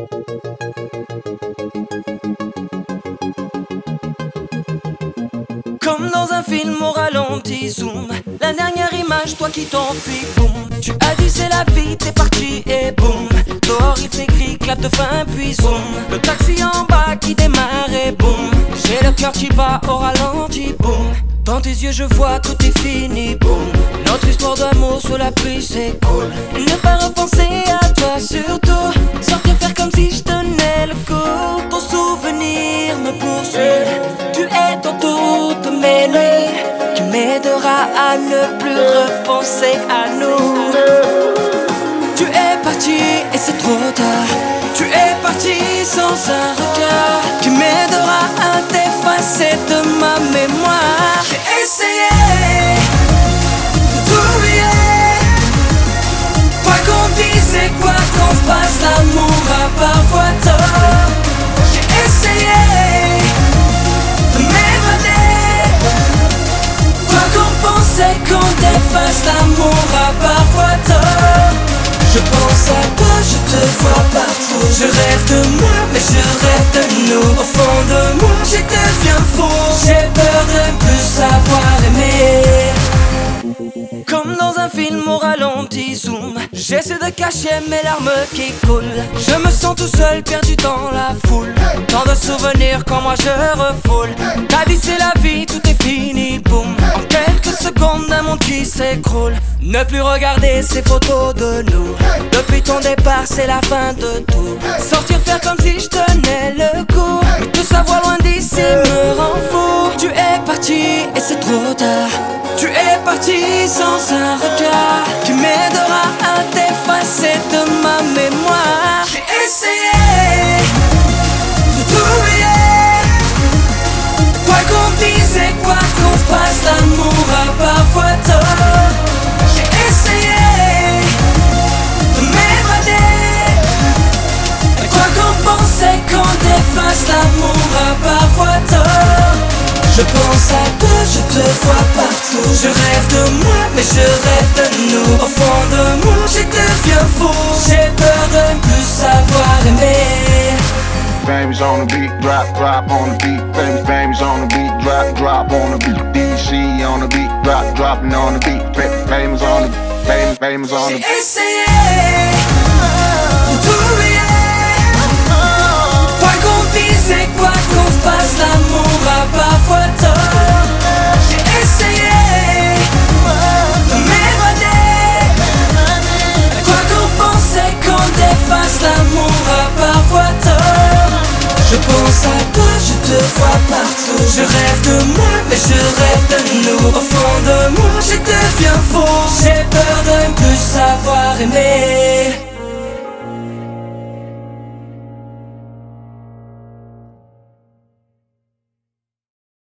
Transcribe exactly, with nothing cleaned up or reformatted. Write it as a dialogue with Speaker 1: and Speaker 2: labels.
Speaker 1: Comme dans un film au ralenti, zoom. La dernière image, toi qui t'enfuis, boum. Tu as dit c'est la vie, t'es parti et boum. Dehors il fait gris, clap de fin puis zoom. Le taxi en bas qui démarre et boum. J'ai le cœur qui bat au ralenti, boum. Dans tes yeux je vois tout est fini, boum. Notre histoire d'amour sous la pluie c'est cool. Ne pas repenser à toi surtout. Sortir faire comme si je tenais le coup. Ton souvenir me poursuit. Tu es dans toutes mes nuits, qui m'aidera à ne plus repenser à nous. Tu es parti et c'est trop tard. Tu es parti sans un regard qui m'aidera à t'effacer de ma mémoire. J'ai essayé de t'oublier, quoi qu'on dise et quoi qu'on fasse, l'amour a parfois tort. J'ai essayé de m'évader, quoi qu'on pense et qu'on défasse, l'amour a parfois tort. Je pense à toi, je te vois partout. Je rêve de moi, mais je rêve de nous. Au fond de moi, je deviens fou. J'ai peur de ne plus savoir aimer. Comme dans un film au ralenti, zoom. J'essaie de cacher mes larmes qui coulent. Je me sens tout seul, perdu dans la foule. Tant de souvenirs quand moi je refoule. Ta vie c'est la vie, tout est fini, boum. En quelques secondes, un monde qui s'écroule. Ne plus regarder ces photos de nous. Depuis ton départ, c'est la fin de tout. Sortir faire comme si je tenais le coup. Mais tout savoir loin d'ici me rend fou. Tu es parti et c'est trop tard. Tu es parti sans un regard qui m'aidera à t'effacer de ma mémoire. J'ai essayé de t'oublier, quoi qu'on dise et quoi qu'on fasse, l'amour a parfois tort. J'ai essayé de m'évader, quoi qu'on pense et qu'on défasse, l'amour a parfois tort. Je pense à toi, je te vois partout. Je rêve de moi, mais je rêve de nous. Au fond de moi, je deviens fou. J'ai peur de ne plus savoir aimer.
Speaker 2: Baby's on the beat, drop, drop on the beat. Baby, baby's on the beat, drop, drop on the beat. D C on the beat, drop, dropping on the beat. Baby's on the, baby, baby's on the.
Speaker 1: J'ai essayé de t'oublier, quoi qu'on dise et quoi qu'on fasse, l'amour a parfois tort. J'ai essayé de m'évader, quoi qu'on pense et qu'on défasse, l'amour a parfois tort. Je pense à toi, je te vois partout. Je rêve de moi, mais je rêve de nous. Au fond de moi, je deviens fou. J'ai peur de ne plus savoir aimer.